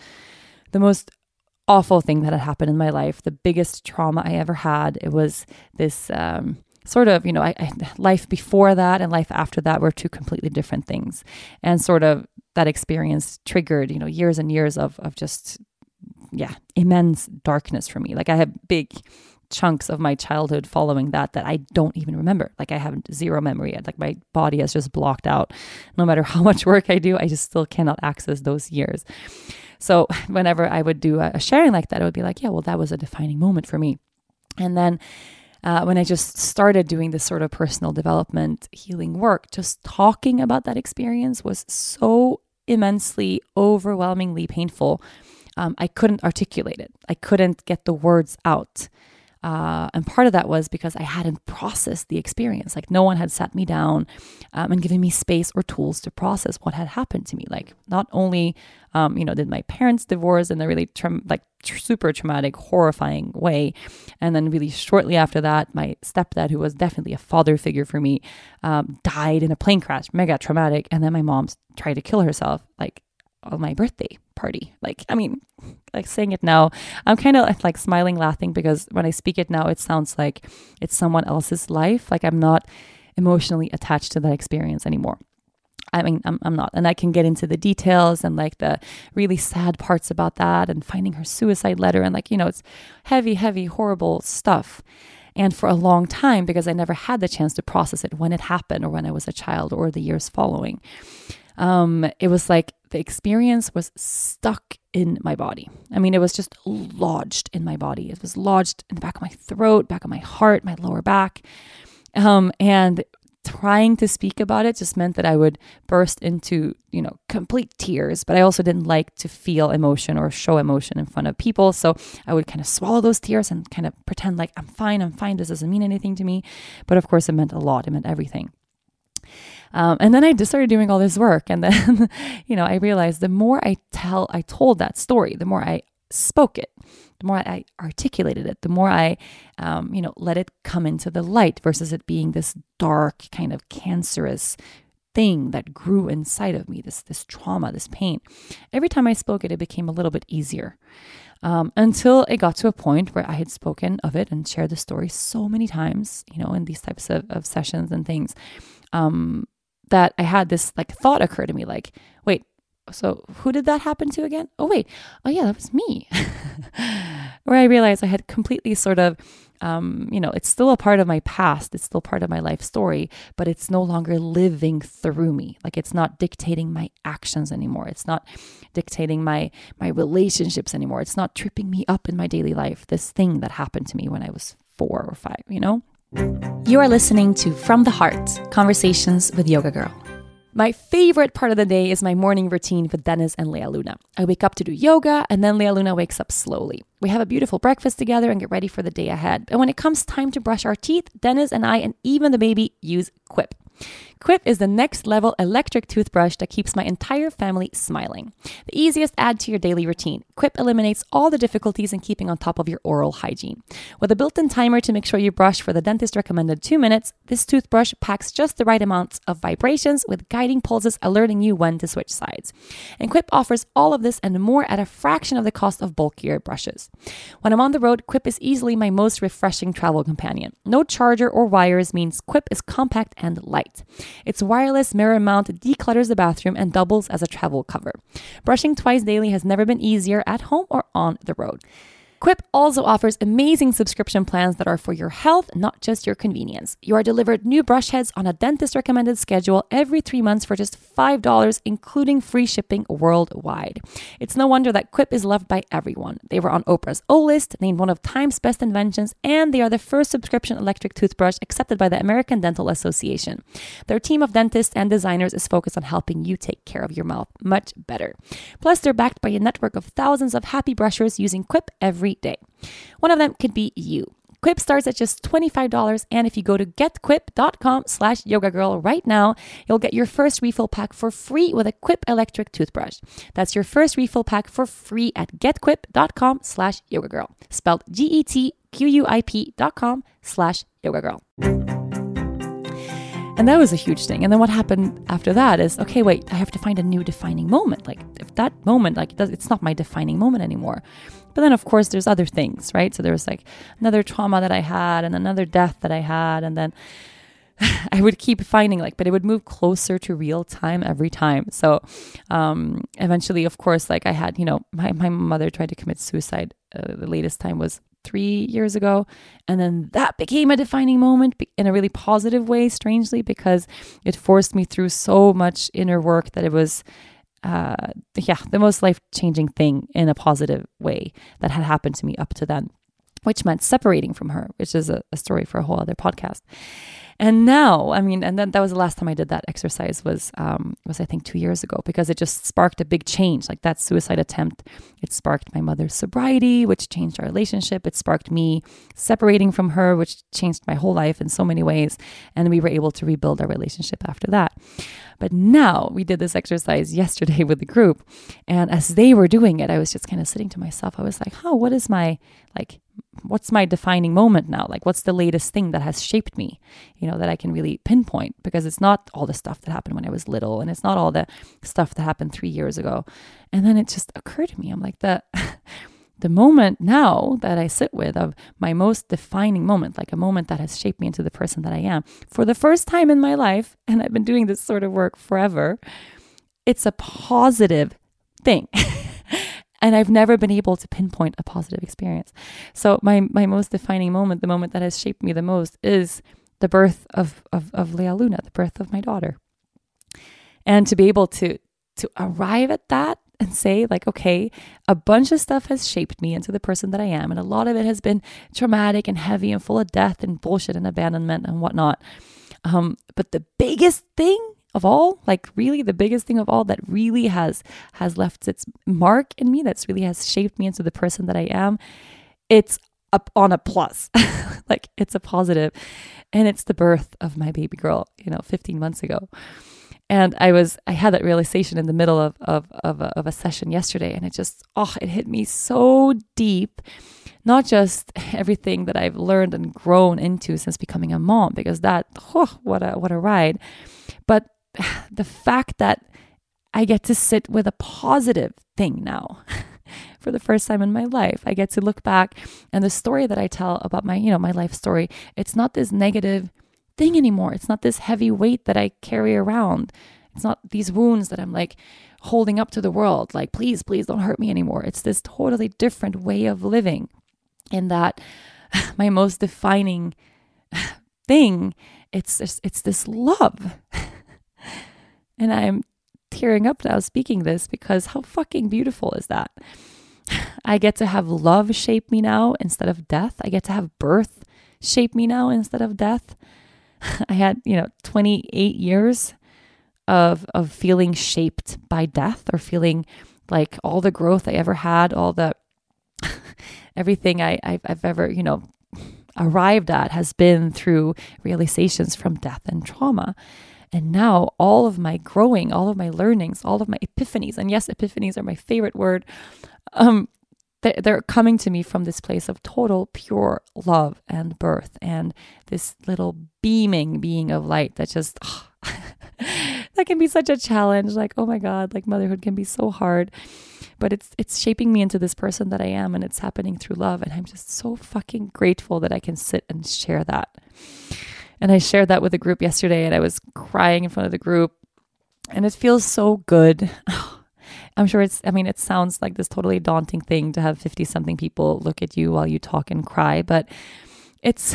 awful thing that had happened in my life, the biggest trauma I ever had. It was this sort of, life before that and life after that were two completely different things. And sort of that experience triggered, years and years of just, immense darkness for me. Like I have big chunks of my childhood following that I don't even remember. Like I have zero memory. Like my body has just blocked out. No matter how much work I do, I just still cannot access those years. So whenever I would do a sharing like that, I would be like, that was a defining moment for me. And then when I just started doing this sort of personal development, healing work, just talking about that experience was so immensely, overwhelmingly painful. I couldn't articulate it. I couldn't get the words out. And part of that was because I hadn't processed the experience. Like no one had sat me down and given me space or tools to process what had happened to me. Like not only, did my parents divorce in a really super traumatic, horrifying way. And then really shortly after that, my stepdad, who was definitely a father figure for me, died in a plane crash, mega traumatic. And then my mom tried to kill herself, like on my birthday party. Like saying it now, I'm kind of like smiling, laughing, because when I speak it now, it sounds like it's someone else's life. Like I'm not emotionally attached to that experience anymore. I mean, I'm not. And I can get into the details and like the really sad parts about that and finding her suicide letter. And like, it's heavy, heavy, horrible stuff. And for a long time, because I never had the chance to process it when it happened or when I was a child or the years following, it was like the experience was stuck in my body. I mean, it was just lodged in my body. It was lodged in the back of my throat, back of my heart, my lower back. And trying to speak about it just meant that I would burst into, complete tears, but I also didn't like to feel emotion or show emotion in front of people. So I would kind of swallow those tears and kind of pretend like I'm fine. This doesn't mean anything to me. But of course it meant a lot. It meant everything. And then I just started doing all this work. And then, I realized the more I told that story, the more I spoke it, the more I articulated it, the more I, let it come into the light versus it being this dark kind of cancerous thing that grew inside of me, this trauma, this pain. Every time I spoke it, it became a little bit easier. Until it got to a point where I had spoken of it and shared the story so many times, in these types of sessions and things, that I had this like thought occur to me, like, wait, so who did that happen to again? Oh, wait. Oh, yeah, that was me. Where I realized I had completely sort of, it's still a part of my past. It's still part of my life story, but it's no longer living through me. Like it's not dictating my actions anymore. It's not dictating my relationships anymore. It's not tripping me up in my daily life. This thing that happened to me when I was 4 or 5, You are listening to From the Heart, Conversations with Yoga Girl. My favorite part of the day is my morning routine with Dennis and Lea Luna. I wake up to do yoga, and then Lea Luna wakes up slowly. We have a beautiful breakfast together and get ready for the day ahead. And when it comes time to brush our teeth, Dennis and I and even the baby use Quip. Quip is the next level electric toothbrush that keeps my entire family smiling. The easiest add to your daily routine. Quip eliminates all the difficulties in keeping on top of your oral hygiene. With a built-in timer to make sure you brush for the dentist recommended 2 minutes, this toothbrush packs just the right amounts of vibrations with guiding pulses alerting you when to switch sides. And Quip offers all of this and more at a fraction of the cost of bulkier brushes. When I'm on the road, Quip is easily my most refreshing travel companion. No charger or wires means Quip is compact and light. Its wireless mirror mount declutters the bathroom and doubles as a travel cover. Brushing twice daily has never been easier at home or on the road. Quip also offers amazing subscription plans that are for your health, not just your convenience. You are delivered new brush heads on a dentist-recommended schedule every 3 months for just $5, including free shipping worldwide. It's no wonder that Quip is loved by everyone. They were on Oprah's O List, named one of Time's best inventions, and they are the first subscription electric toothbrush accepted by the American Dental Association. Their team of dentists and designers is focused on helping you take care of your mouth much better. Plus, they're backed by a network of thousands of happy brushers using Quip every day. One of them could be you. Quip starts at just $25, and if you go to getquip.com/yogagirl right now, you'll get your first refill pack for free with a Quip electric toothbrush. That's your first refill pack for free at getquip.com/yogagirl, spelled GETQUIP.com/yogagirl. And that was a huge thing. And then what happened after that is, okay, wait, I have to find a new defining moment. Like if that moment, it's not my defining moment anymore. But then of course there's other things, right? So there was like another trauma that I had and another death that I had. And then I would keep finding but it would move closer to real time every time. So eventually, of course, I had, my mother tried to commit suicide. The latest time was 3 years ago. And then that became a defining moment in a really positive way, strangely, because it forced me through so much inner work that it was, the most life-changing thing in a positive way that had happened to me up to then, which meant separating from her, which is a story for a whole other podcast. And now, and then that was the last time I did that exercise was I think 2 years ago, because it just sparked a big change. Like that suicide attempt, it sparked my mother's sobriety, which changed our relationship. It sparked me separating from her, which changed my whole life in so many ways. And we were able to rebuild our relationship after that. But now we did this exercise yesterday with the group. And as they were doing it, I was just kind of sitting to myself. I was like, what's my defining moment now? Like, what's the latest thing that has shaped me, that I can really pinpoint? Because it's not all the stuff that happened when I was little, and it's not all the stuff that happened 3 years ago. And then it just occurred to me, I'm like, the moment now that I sit with of my most defining moment, like a moment that has shaped me into the person that I am for the first time in my life, and I've been doing this sort of work forever, it's a positive thing. And I've never been able to pinpoint a positive experience. So my most defining moment, the moment that has shaped me the most, is the birth of Lea Luna, the birth of my daughter. And to be able to arrive at that and say, like, okay, a bunch of stuff has shaped me into the person that I am. And a lot of it has been traumatic and heavy and full of death and bullshit and abandonment and whatnot. But the biggest thing of all, like really the biggest thing of all that really has left its mark in me, that's really has shaped me into the person that I am, it's up on a plus. Like it's a positive. And it's the birth of my baby girl, 15 months ago. And I had that realization in the middle of a session yesterday, and it hit me so deep. Not just everything that I've learned and grown into since becoming a mom, because what a ride, but the fact that I get to sit with a positive thing now for the first time in my life. I get to look back, and the story that I tell about my life story, it's not this negative thing anymore. It's not this heavy weight that I carry around. It's not these wounds that I'm like holding up to the world, like, please don't hurt me anymore. It's this totally different way of living, in that my most defining thing, it's this love. And I'm tearing up now speaking this, because how fucking beautiful is that? I get to have love shape me now instead of death. I get to have birth shape me now instead of death. I had, 28 years of feeling shaped by death, or feeling like all the growth I ever had, all the everything I've ever, arrived at has been through realizations from death and trauma. And now all of my growing, all of my learnings, all of my epiphanies, and yes, epiphanies are my favorite word, they're coming to me from this place of total pure love and birth, and this little beaming being of light that just, that can be such a challenge. Like, oh my God, like motherhood can be so hard, but it's shaping me into this person that I am, and it's happening through love. And I'm just so fucking grateful that I can sit and share that. And I shared that with the group yesterday, and I was crying in front of the group, and it feels so good. I'm sure it sounds like this totally daunting thing to have 50 something people look at you while you talk and cry, but it's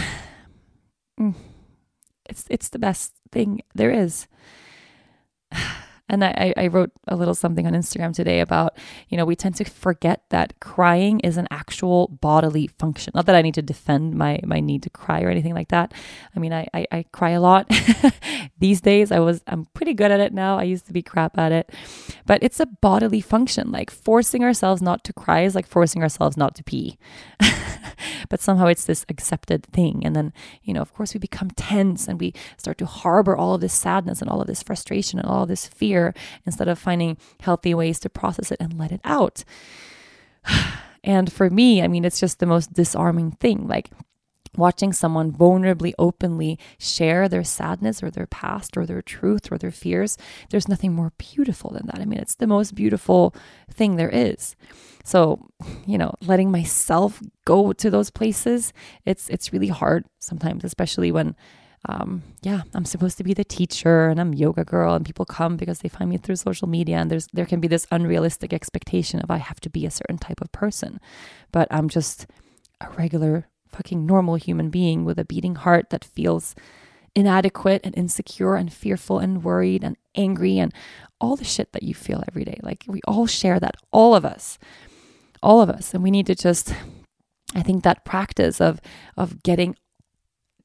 the best thing there is. And I wrote a little something on Instagram today about, we tend to forget that crying is an actual bodily function. Not that I need to defend my need to cry or anything like that. I mean, I cry a lot these days. I'm pretty good at it now. I used to be crap at it, but it's a bodily function. Like forcing ourselves not to cry is like forcing ourselves not to pee. But somehow it's this accepted thing. And then, of course we become tense, and we start to harbor all of this sadness and all of this frustration and all of this fear, instead of finding healthy ways to process it and let it out. And for me, it's just the most disarming thing. Like watching someone vulnerably, openly share their sadness or their past or their truth or their fears, there's nothing more beautiful than that. It's the most beautiful thing there is. So, letting myself go to those places, it's really hard sometimes, especially when, I'm supposed to be the teacher and I'm yoga girl, and people come because they find me through social media, and there can be this unrealistic expectation of I have to be a certain type of person, but I'm just a regular fucking normal human being with a beating heart that feels inadequate and insecure and fearful and worried and angry and all the shit that you feel every day. Like we all share that, all of us. And we need to just, I think that practice of getting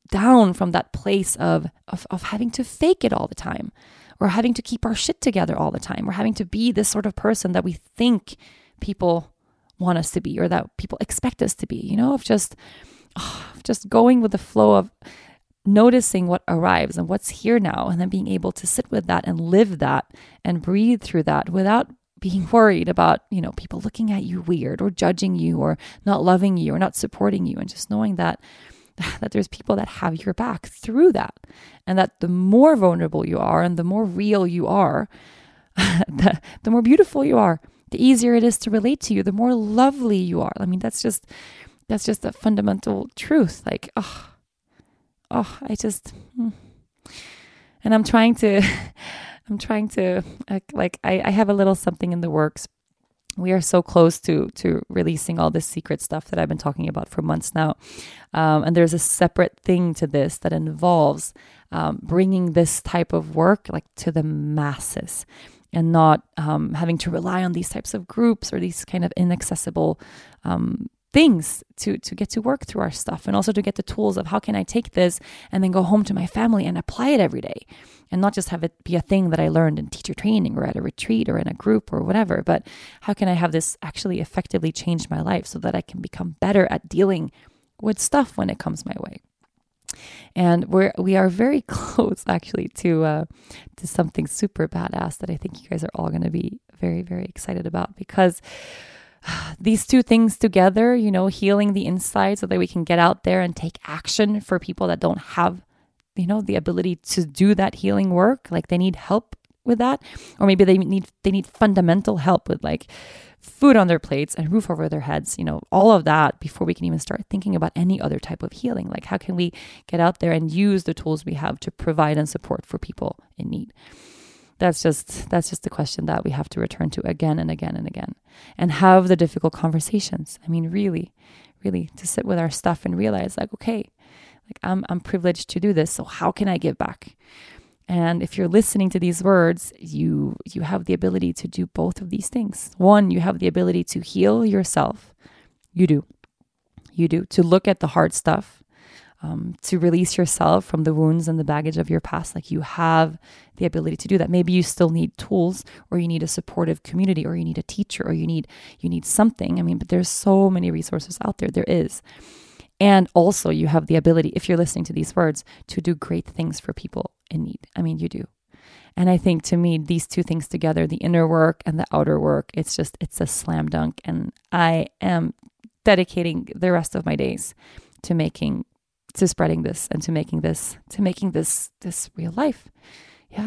down from that place of having to fake it all the time, or having to keep our shit together all the time, or having to be this sort of person that we think people want us to be, or that people expect us to be, of just going with the flow of noticing what arrives and what's here now, and then being able to sit with that and live that and breathe through that without being worried about, people looking at you weird or judging you or not loving you or not supporting you, and just knowing that there's people that have your back through that, and that the more vulnerable you are and the more real you are, the more beautiful you are, the easier it is to relate to you, the more lovely you are. I mean, that's just a fundamental truth. Like, and I'm trying to, I have a little something in the works. We are so close to releasing all this secret stuff that I've been talking about for months now. And there's a separate thing to this that involves bringing this type of work like to the masses, and not having to rely on these types of groups or these kind of inaccessible things to get to work through our stuff, and also to get the tools of how can I take this and then go home to my family and apply it every day, and not just have it be a thing that I learned in teacher training or at a retreat or in a group or whatever, but how can I have this actually effectively change my life so that I can become better at dealing with stuff when it comes my way. And we are very close actually to something super badass that I think you guys are all going to be very, very excited about, because these two things together, healing the inside so that we can get out there and take action for people that don't have, the ability to do that healing work. Like they need help with that, or maybe they need fundamental help with like food on their plates and roof over their heads, all of that before we can even start thinking about any other type of healing. Like how can we get out there and use the tools we have to provide and support for people in need? That's just the question that we have to return to again and again and again, and have the difficult conversations. I mean, really, really to sit with our stuff and realize like, okay, like I'm privileged to do this. So how can I give back? And if you're listening to these words, you have the ability to do both of these things. One, you have the ability to heal yourself. You do to look at the hard stuff. To release yourself from the wounds and the baggage of your past. Like you have the ability to do that. Maybe you still need tools, or you need a supportive community, or you need a teacher, or you need something. I mean, but there's so many resources out there. There is. And also you have the ability, if you're listening to these words, to do great things for people in need. I mean, you do. And I think to me, these two things together, the inner work and the outer work, it's a slam dunk. And I am dedicating the rest of my days to spreading this and to making this real life. Yeah.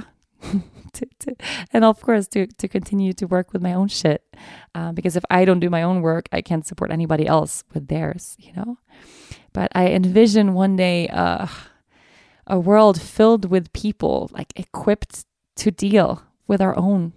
And of course to continue to work with my own shit. Because if I don't do my own work, I can't support anybody else with theirs, But I envision one day a world filled with people like equipped to deal with our own,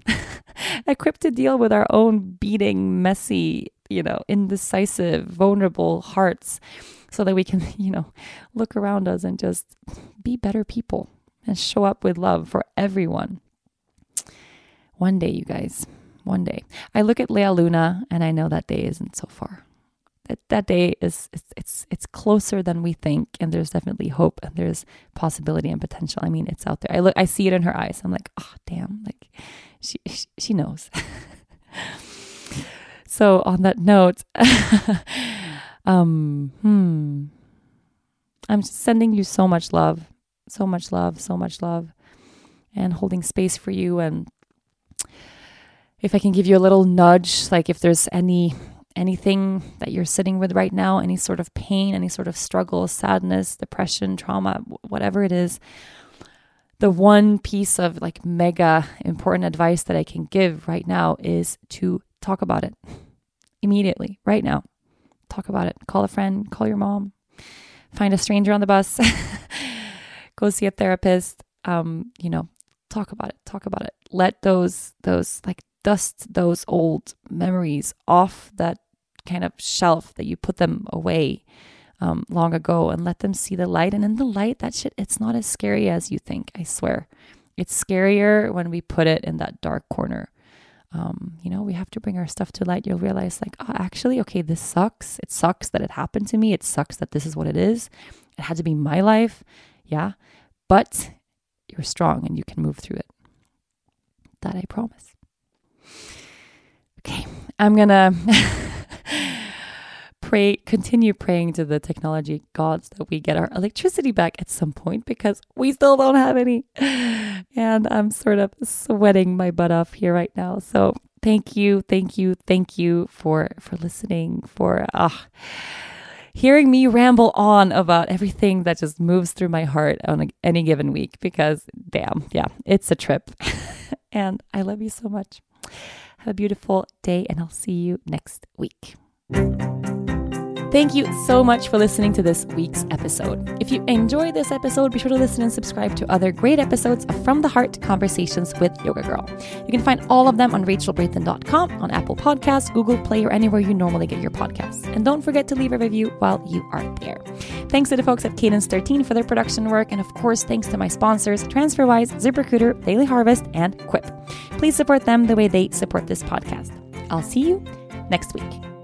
beating, messy, indecisive, vulnerable hearts, so that we can, look around us and just be better people and show up with love for everyone. One day, you guys, one day. I look at Lea Luna and I know that day isn't so far. That day it's closer than we think, and there's definitely hope and there's possibility and potential. I mean, it's out there. I see it in her eyes. I'm like, oh damn, like she knows. So on that note, I'm just sending you so much love, and holding space for you. And if I can give you a little nudge, like if there's anything that you're sitting with right now, any sort of pain, any sort of struggle, sadness, depression, trauma, whatever it is, the one piece of like mega important advice that I can give right now is to talk about it immediately, right now. Talk about it. Call a friend, call your mom, find a stranger on the bus, go see a therapist, talk about it. Let those like dust those old memories off that kind of shelf that you put them away long ago, and let them see the light. And in the light, that shit, it's not as scary as you think. I swear. It's scarier when we put it in that dark corner. We have to bring our stuff to light. You'll realize like, oh, actually, okay, this sucks. It sucks that it happened to me. It sucks that this is what it is. It had to be my life. Yeah. But you're strong and you can move through it. That I promise. Okay. I'm going to continue praying to the technology gods that we get our electricity back at some point, because we still don't have any. And I'm sort of sweating my butt off here right now. So thank you for listening, for hearing me ramble on about everything that just moves through my heart on any given week, because damn, yeah, it's a trip. And I love you so much. Have a beautiful day, and I'll see you next week. Thank you so much for listening to this week's episode. If you enjoyed this episode, be sure to listen and subscribe to other great episodes of From the Heart Conversations with Yoga Girl. You can find all of them on rachelbraithen.com, on Apple Podcasts, Google Play, or anywhere you normally get your podcasts. And don't forget to leave a review while you are there. Thanks to the folks at Cadence 13 for their production work. And of course, thanks to my sponsors, TransferWise, ZipRecruiter, Daily Harvest, and Quip. Please support them the way they support this podcast. I'll see you next week.